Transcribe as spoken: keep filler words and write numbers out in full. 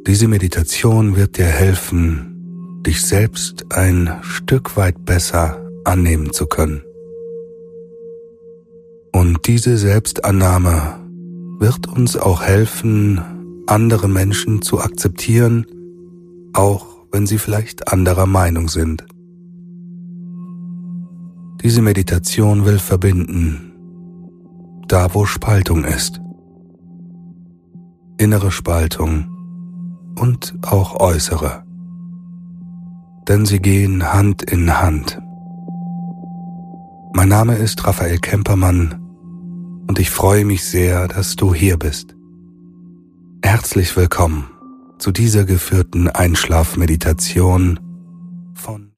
Diese Meditation wird dir helfen, dich selbst ein Stück weit besser annehmen zu können. Und diese Selbstannahme wird uns auch helfen, andere Menschen zu akzeptieren, auch wenn sie vielleicht anderer Meinung sind. Diese Meditation will verbinden, da wo Spaltung ist. Innere Spaltung und auch äußere. Denn sie gehen Hand in Hand. Mein Name ist Raphael Kempermann und ich freue mich sehr, dass du hier bist. Herzlich willkommen zu dieser geführten Einschlafmeditation von